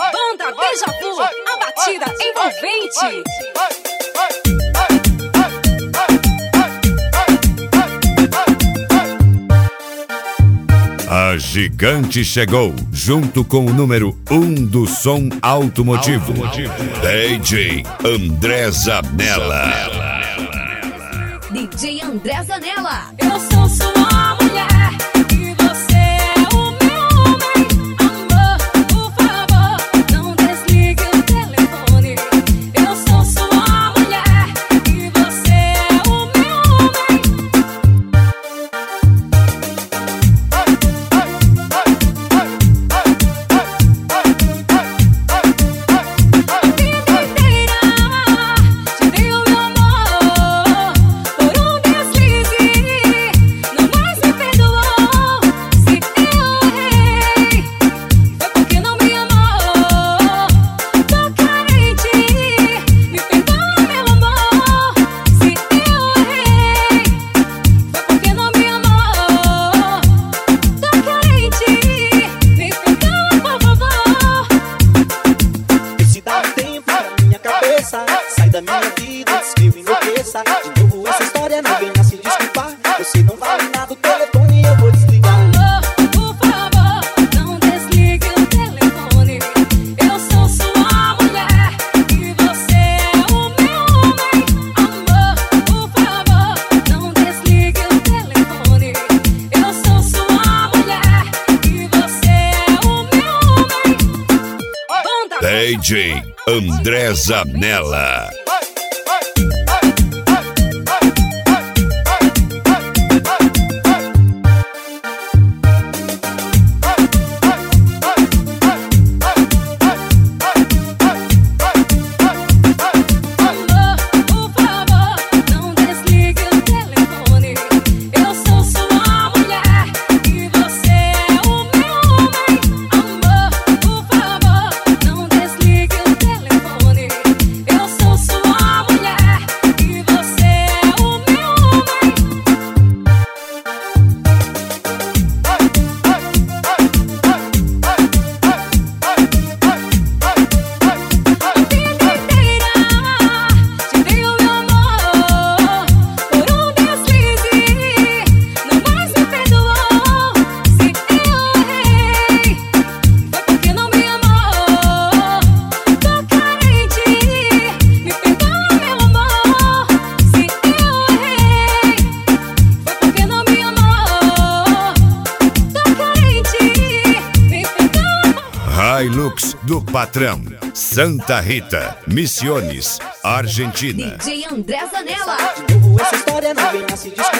Banda Beija Vu, a batida envolvente. A gigante chegou, junto com o número 1 do som automotivo, DJ André Zanella. DJ André Zanella. Eu sou sua mulher e você é o meu homem. Amor, por favor, não desligue o telefone. Eu sou sua mulher e você é o meu homem. Sai da minha vida antes que eu enlouqueça. De novo essa história, não venha se desculpar. Você não vale nada, o telefone eu vou desligar. Amor, por favor, não desligue o telefone. Eu sou sua mulher e você é o meu homem. Amor, por favor, não desligue o telefone. Eu sou sua mulher e você é o meu homem. Banda DJ André Zanella. Hilux do patrão, Santa Rita, Misiones, Argentina. DJ André Zanella. De novo essa história, não venha se desculpar.